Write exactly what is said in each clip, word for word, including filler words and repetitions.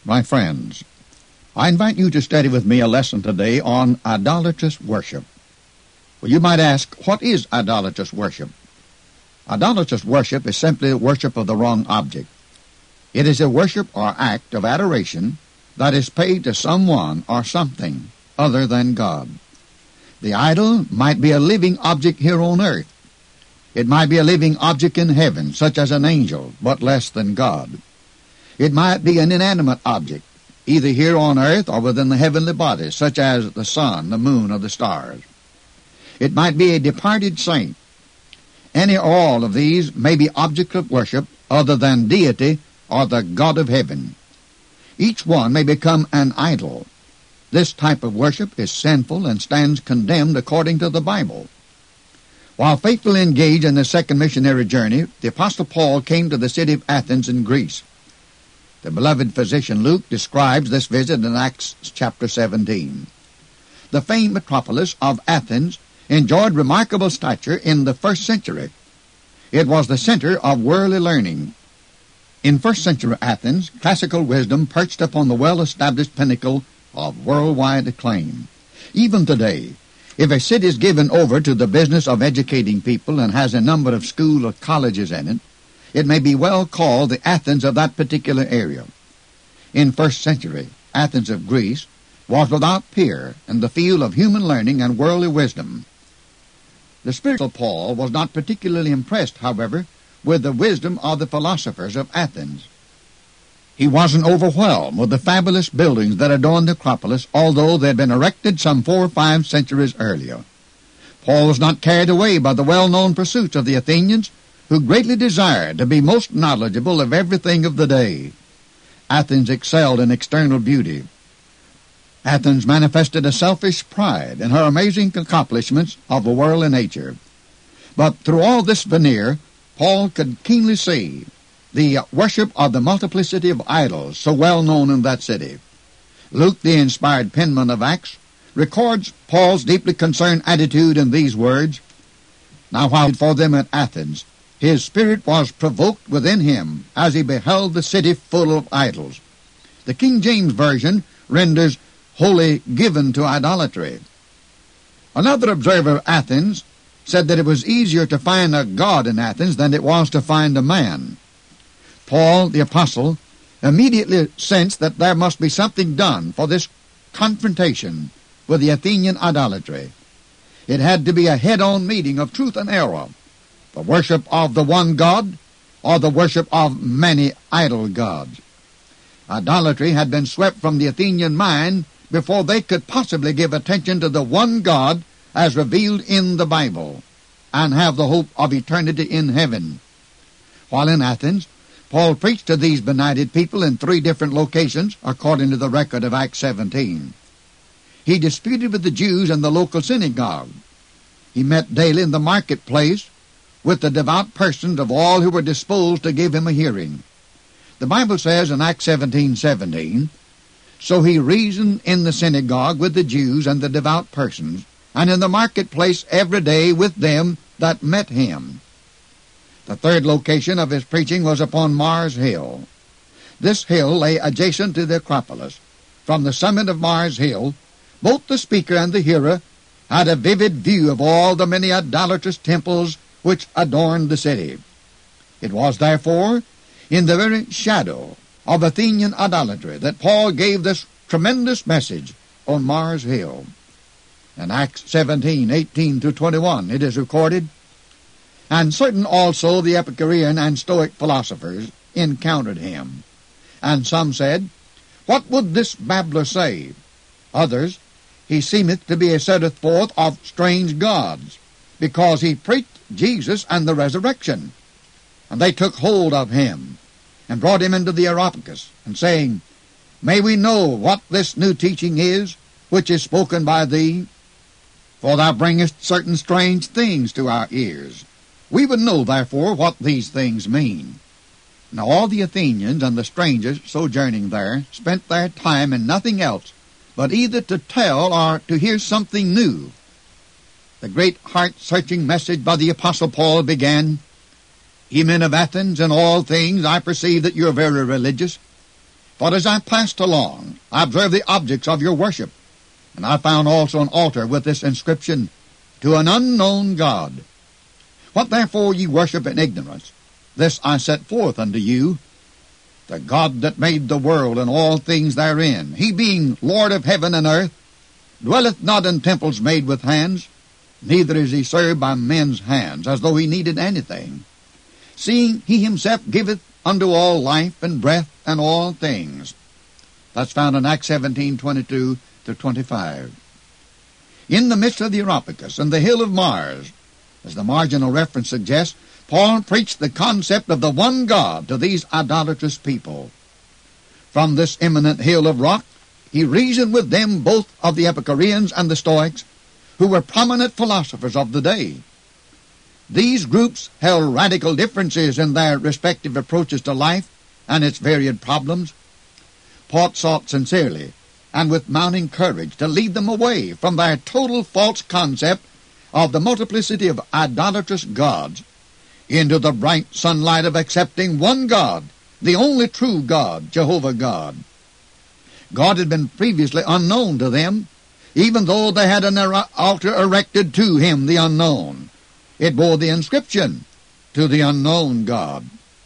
My friends, I invite you to study with me a lesson today on idolatrous worship. Well, you might ask, what is idolatrous worship? Idolatrous worship is simply the worship of the wrong object. It is a worship or act of adoration that is paid to someone or something other than God. The idol might be a living object here on earth. It might be a living object in heaven, such as an angel, but less than God. It might be an inanimate object, either here on earth or within the heavenly bodies, such as the sun, the moon, or the stars. It might be a departed saint. Any or all of these may be objects of worship other than deity or the God of heaven. Each one may become an idol. This type of worship is sinful and stands condemned according to the Bible. While faithfully engaged in the second missionary journey, the Apostle Paul came to the city of Athens in Greece. The beloved physician Luke describes this visit in Acts chapter seventeen. The famed metropolis of Athens enjoyed remarkable stature in the first century. It was the center of worldly learning. In first century Athens, classical wisdom perched upon the well-established pinnacle of worldwide acclaim. Even today, if a city is given over to the business of educating people and has a number of schools or colleges in it, it may be well called the Athens of that particular area. In first century, Athens of Greece was without peer in the field of human learning and worldly wisdom. The spiritual Paul was not particularly impressed, however, with the wisdom of the philosophers of Athens. He wasn't overwhelmed with the fabulous buildings that adorned the Acropolis, although they had been erected some four or five centuries earlier. Paul was not carried away by the well-known pursuits of the Athenians, who greatly desired to be most knowledgeable of everything of the day. Athens excelled in external beauty. Athens manifested a selfish pride in her amazing accomplishments of a worldly nature. But through all this veneer, Paul could keenly see the worship of the multiplicity of idols so well known in that city. Luke, the inspired penman of Acts, records Paul's deeply concerned attitude in these words, "Now while for them at Athens, his spirit was provoked within him as he beheld the city full of idols." The King James Version renders wholly given to idolatry. Another observer of Athens said that it was easier to find a god in Athens than it was to find a man. Paul, the apostle, immediately sensed that there must be something done for this confrontation with the Athenian idolatry. It had to be a head-on meeting of truth and error, the worship of the one God or the worship of many idol gods. Idolatry had been swept from the Athenian mind before they could possibly give attention to the one God as revealed in the Bible and have the hope of eternity in heaven. While in Athens, Paul preached to these benighted people in three different locations, according to the record of Acts seventeen. He disputed with the Jews in the local synagogue. He met daily in the marketplace with the devout persons of all who were disposed to give him a hearing. The Bible says in Acts seventeen seventeen, "So he reasoned in the synagogue with the Jews and the devout persons, and in the marketplace every day with them that met him." The third location of his preaching was upon Mars Hill. This hill lay adjacent to the Acropolis. From the summit of Mars Hill, both the speaker and the hearer had a vivid view of all the many idolatrous temples which adorned the city. It was, therefore, in the very shadow of Athenian idolatry that Paul gave this tremendous message on Mars Hill. In Acts seventeen eighteen through twenty-one it is recorded, "And certain also the Epicurean and Stoic philosophers encountered him. And some said, What would this babbler say? Others, He seemeth to be a setteth forth of strange gods, because he preached Jesus and the resurrection. And they took hold of him, and brought him into the Areopagus, and saying, May we know what this new teaching is, which is spoken by thee? For thou bringest certain strange things to our ears. We would know, therefore, what these things mean. Now all the Athenians and the strangers sojourning there spent their time in nothing else but either to tell or to hear something new. The great heart-searching message by the Apostle Paul began, Ye men of Athens, in all things I perceive that you are very religious. For as I passed along, I observed the objects of your worship, and I found also an altar with this inscription, To an unknown God. What therefore ye worship in ignorance, this I set forth unto you, the God that made the world and all things therein, he being Lord of heaven and earth, dwelleth not in temples made with hands, neither is he served by men's hands, as though he needed anything, seeing he himself giveth unto all life and breath and all things. That's found in Acts seventeen, twenty-two to twenty-five. In the midst of the Areopagus and the hill of Mars, as the marginal reference suggests, Paul preached the concept of the one God to these idolatrous people. From this eminent hill of rock, he reasoned with them both of the Epicureans and the Stoics, who were prominent philosophers of the day. These groups held radical differences in their respective approaches to life and its varied problems. Paul sought sincerely and with mounting courage to lead them away from their total false concept of the multiplicity of idolatrous gods into the bright sunlight of accepting one God, the only true God, Jehovah God. God had been previously unknown to them, even though they had an altar erected to him, the unknown. It bore the inscription, To the unknown God.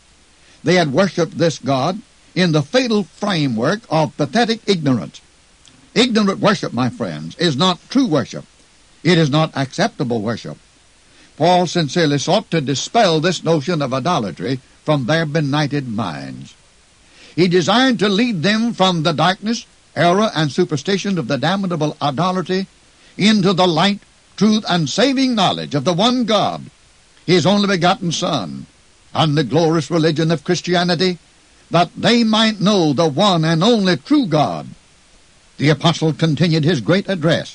They had worshipped this God in the fatal framework of pathetic ignorance. Ignorant worship, my friends, is not true worship. It is not acceptable worship. Paul sincerely sought to dispel this notion of idolatry from their benighted minds. He desired to lead them from the darkness, error, and superstition of the damnable idolatry into the light, truth, and saving knowledge of the one God, his only begotten Son, and the glorious religion of Christianity, that they might know the one and only true God. The apostle continued his great address,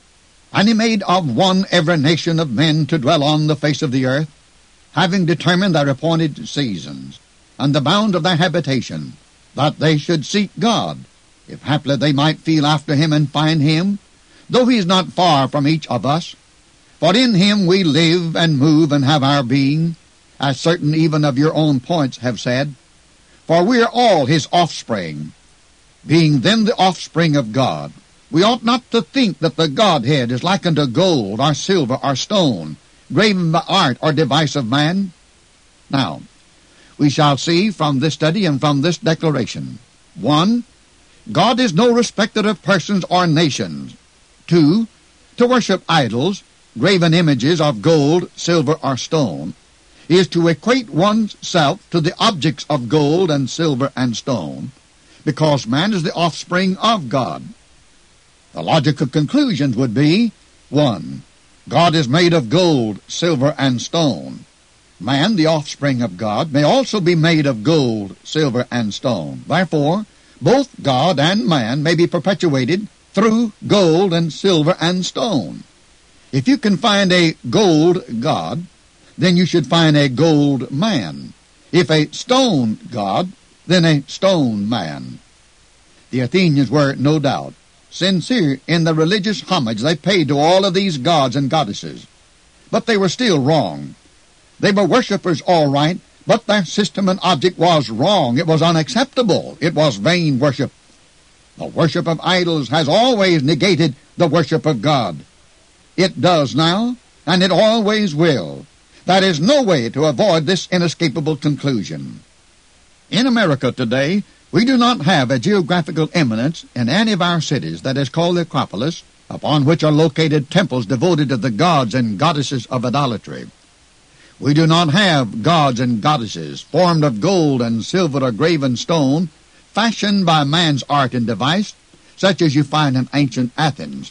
And he made of one every nation of men to dwell on the face of the earth, having determined their appointed seasons, and the bound of their habitation, that they should seek God, if haply they might feel after him and find him, though he is not far from each of us. For in him we live and move and have our being, as certain even of your own points have said. For we are all his offspring. Being then the offspring of God, we ought not to think that the Godhead is like unto gold, or silver, or stone, graven by art or device of man. Now, we shall see from this study and from this declaration, one, God is no respecter of persons or nations. Two, to worship idols, graven images of gold, silver, or stone, is to equate one's self to the objects of gold and silver and stone, because man is the offspring of God. The logical conclusions would be, one, God is made of gold, silver, and stone. Man, the offspring of God, may also be made of gold, silver, and stone. Therefore, both God and man may be perpetuated through gold and silver and stone. If you can find a gold God, then you should find a gold man. If a stone God, then a stone man. The Athenians were, no doubt, sincere in the religious homage they paid to all of these gods and goddesses. But they were still wrong. They were worshippers all right, but their system and object was wrong. It was unacceptable. It was vain worship. The worship of idols has always negated the worship of God. It does now, and it always will. There is no way to avoid this inescapable conclusion. In America today, we do not have a geographical eminence in any of our cities that is called the Acropolis, upon which are located temples devoted to the gods and goddesses of idolatry. We do not have gods and goddesses formed of gold and silver or graven stone, fashioned by man's art and device, such as you find in ancient Athens.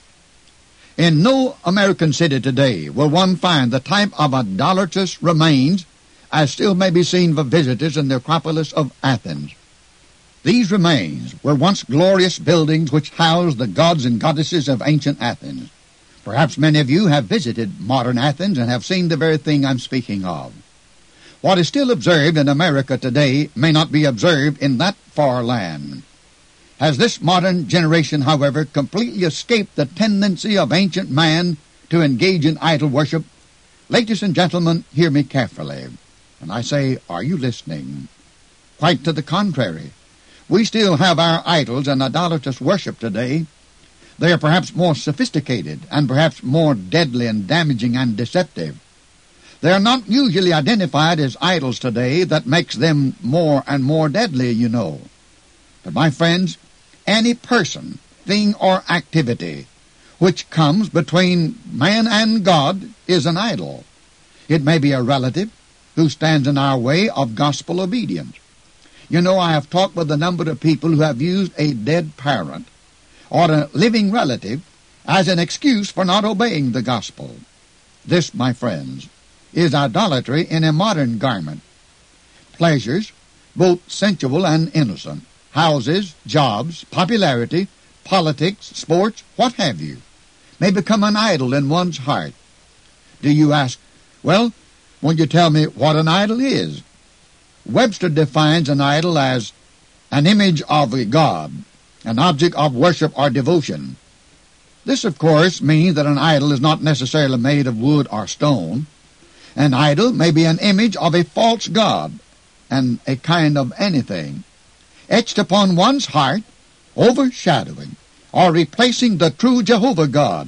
In no American city today will one find the type of idolatrous remains as still may be seen by visitors in the Acropolis of Athens. These remains were once glorious buildings which housed the gods and goddesses of ancient Athens. Perhaps many of you have visited modern Athens and have seen the very thing I'm speaking of. What is still observed in America today may not be observed in that far land. Has this modern generation, however, completely escaped the tendency of ancient man to engage in idol worship? Ladies and gentlemen, hear me carefully. And I say, are you listening? Quite to the contrary. we still have our idols and idolatrous worship today, they are perhaps more sophisticated and perhaps more deadly and damaging and deceptive. They are not usually identified as idols today. That makes them more and more deadly, you know. But my friends, any person, thing, or activity which comes between man and God is an idol. It may be a relative who stands in our way of gospel obedience. You know, I have talked with a number of people who have used a dead parent or a living relative as an excuse for not obeying the gospel. This, my friends, is idolatry in a modern garment. Pleasures, both sensual and innocent, houses, jobs, popularity, politics, sports, what have you, may become an idol in one's heart. Do you ask, well, won't you tell me what an idol is? Webster defines an idol as an image of a god, an object of worship or devotion. This, of course, means that an idol is not necessarily made of wood or stone. An idol may be an image of a false god and a kind of anything, etched upon one's heart, overshadowing or replacing the true Jehovah God.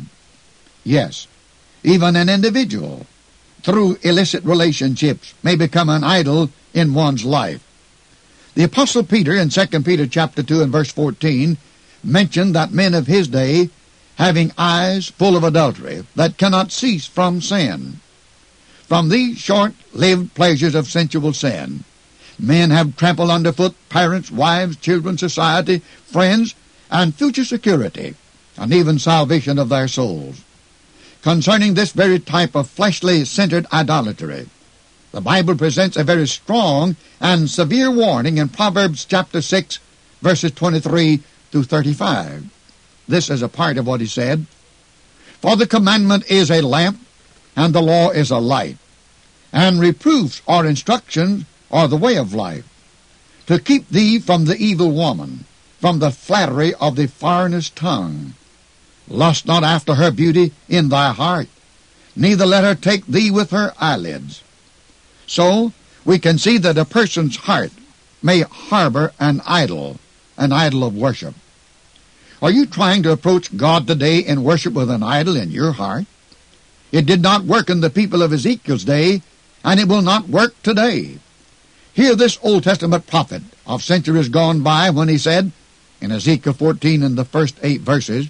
Yes, even an individual, through illicit relationships, may become an idol in one's life. The Apostle Peter in Second Peter chapter two and verse fourteen mentioned that men of his day, having eyes full of adultery, that cannot cease from sin. From these short-lived pleasures of sensual sin, men have trampled underfoot parents, wives, children, society, friends, and future security, and even salvation of their souls. Concerning this very type of fleshly-centered idolatry, the Bible presents a very strong and severe warning in Proverbs chapter six, verses twenty-three through thirty-five. This is a part of what he said. For the commandment is a lamp, and the law is a light, and reproofs or instructions are the way of life, to keep thee from the evil woman, from the flattery of the foreigner's tongue. Lust not after her beauty in thy heart, neither let her take thee with her eyelids. So we can see that a person's heart may harbor an idol, an idol of worship. Are you trying to approach God today in worship with an idol in your heart? It did not work in the people of Ezekiel's day, and it will not work today. Hear this Old Testament prophet of centuries gone by when he said, in Ezekiel fourteen in the first eight verses,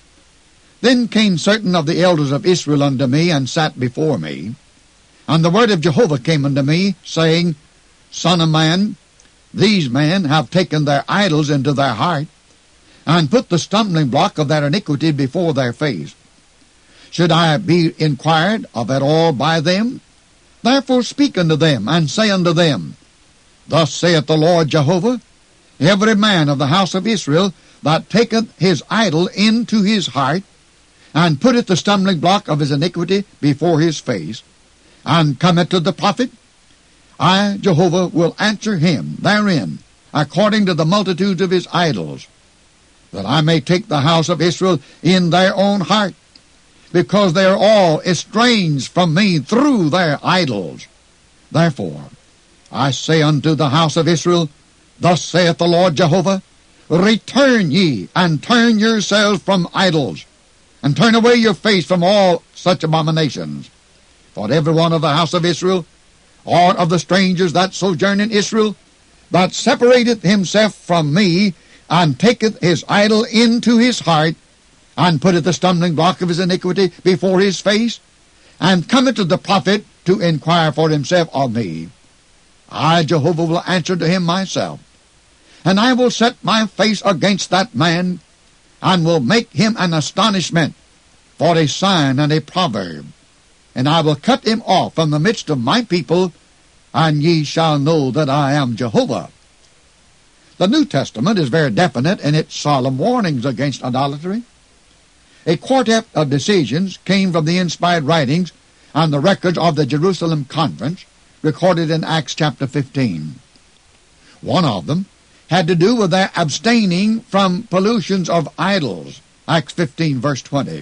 Then came certain of the elders of Israel unto me, and sat before me. And the word of Jehovah came unto me, saying, Son of man, these men have taken their idols into their heart, and put the stumbling block of their iniquity before their face. Should I be inquired of at all by them? Therefore speak unto them, and say unto them, Thus saith the Lord Jehovah, Every man of the house of Israel that taketh his idol into his heart, and putteth the stumbling block of his iniquity before his face, and cometh to the prophet, I, Jehovah, will answer him therein, according to the multitudes of his idols, that I may take the house of Israel in their own heart, because they are all estranged from me through their idols. Therefore I say unto the house of Israel, Thus saith the Lord Jehovah, Return ye, and turn yourselves from idols, and turn away your face from all such abominations. For every one of the house of Israel, or of the strangers that sojourn in Israel, that separateth himself from me, and taketh his idol into his heart, and putteth the stumbling block of his iniquity before his face, and cometh to the prophet to inquire for himself of me, I, Jehovah, will answer to him myself, and I will set my face against that man, and will make him an astonishment, for a sign and a proverb, and I will cut him off from the midst of my people, and ye shall know that I am Jehovah. The New Testament is very definite in its solemn warnings against idolatry. A quartet of decisions came from the inspired writings and the records of the Jerusalem Conference, recorded in Acts chapter fifteen. One of them had to do with their abstaining from pollutions of idols, Acts fifteen, verse twenty.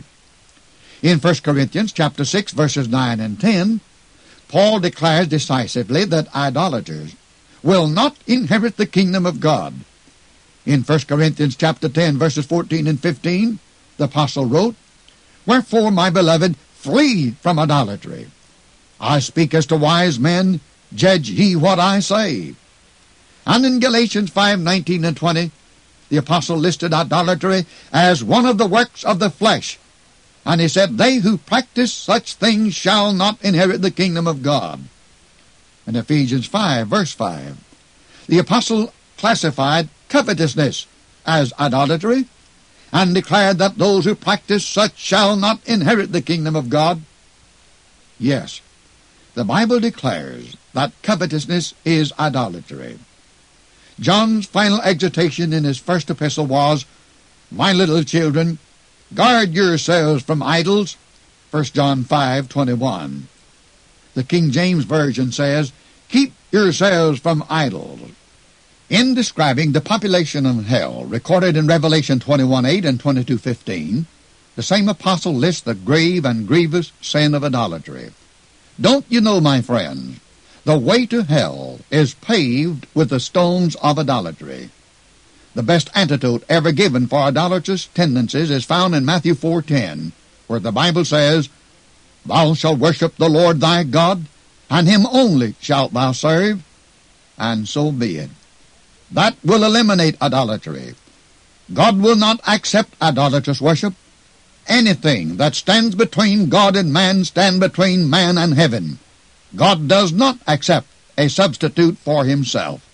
In First Corinthians chapter six, verses nine and ten, Paul declares decisively that idolaters will not inherit the kingdom of God, In First Corinthians chapter ten, verses fourteen and fifteen, the apostle wrote, "Wherefore, my beloved, flee from idolatry. I speak as to wise men, judge ye what I say." And in Galatians five, nineteen and twenty, the apostle listed idolatry as one of the works of the flesh. And he said, "They who practice such things shall not inherit the kingdom of God." In Ephesians five, verse five, the apostle classified covetousness as idolatry, and declared that those who practice such shall not inherit the kingdom of God. Yes, the Bible declares that covetousness is idolatry. John's final exhortation in his first epistle was, "My little children, guard yourselves from idols," First John five, twenty-one. The King James Version says, "Keep yourselves from idols." In describing the population of hell, recorded in Revelation twenty-one, eight and twenty-two, fifteen, the same apostle lists the grave and grievous sin of idolatry. Don't you know, my friends, the way to hell is paved with the stones of idolatry. The best antidote ever given for idolatrous tendencies is found in Matthew four ten, where the Bible says, "Thou shalt worship the Lord thy God, and him only shalt thou serve," and so be it. That will eliminate idolatry. God will not accept idolatrous worship. Anything that stands between God and man stands between man and heaven. God does not accept a substitute for himself.